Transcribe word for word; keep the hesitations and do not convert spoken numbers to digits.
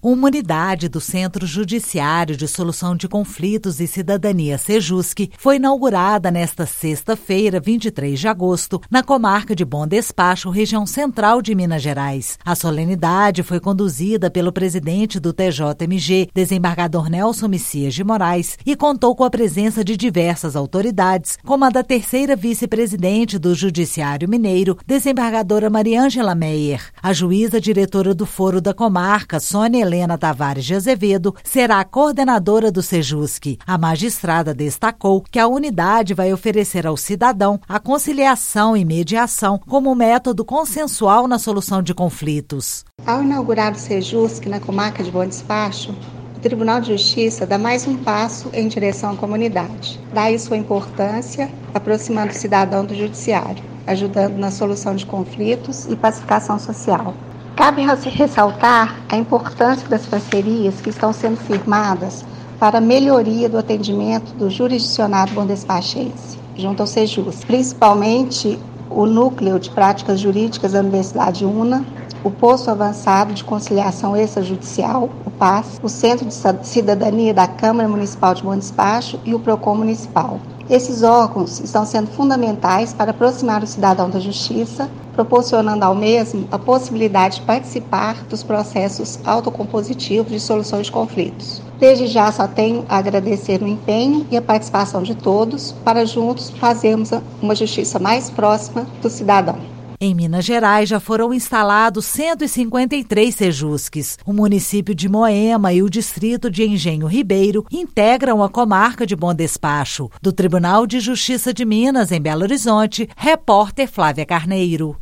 Uma unidade do Centro Judiciário de Solução de Conflitos e Cidadania Sejusc foi inaugurada nesta sexta-feira, vinte e três de agosto, na comarca de Bom Despacho, região central de Minas Gerais. A solenidade foi conduzida pelo presidente do T J M G, desembargador Nelson Messias de Moraes, e contou com a presença de diversas autoridades, como a da terceira vice-presidente do Judiciário Mineiro, desembargadora Mariângela Meyer. A juíza diretora do Foro da Comarca, Sônia Helena Tavares de Azevedo, será a coordenadora do Sejusc. A magistrada destacou que a unidade vai oferecer ao cidadão a conciliação e mediação como método consensual na solução de conflitos. Ao inaugurar o Sejusc na comarca de Bom Despacho, o Tribunal de Justiça dá mais um passo em direção à comunidade. Daí sua importância, aproximando o cidadão do judiciário, ajudando na solução de conflitos e pacificação social. Cabe ressaltar a importância das parcerias que estão sendo firmadas para a melhoria do atendimento do jurisdicionado bondespachense, junto ao Sejusc, principalmente o Núcleo de Práticas Jurídicas da Universidade UNA, o Posto Avançado de Conciliação Extrajudicial, o P A S, o Centro de Cidadania da Câmara Municipal de Bom Despacho e o PROCON Municipal. Esses órgãos estão sendo fundamentais para aproximar o cidadão da justiça, proporcionando ao mesmo a possibilidade de participar dos processos autocompositivos de solução de conflitos. Desde já só tenho a agradecer o empenho e a participação de todos para juntos fazermos uma justiça mais próxima do cidadão. Em Minas Gerais já foram instalados cento e cinquenta e três Sejuscs. O município de Moema e o distrito de Engenho Ribeiro integram a comarca de Bom Despacho. Do Tribunal de Justiça de Minas, em Belo Horizonte, repórter Flávia Carneiro.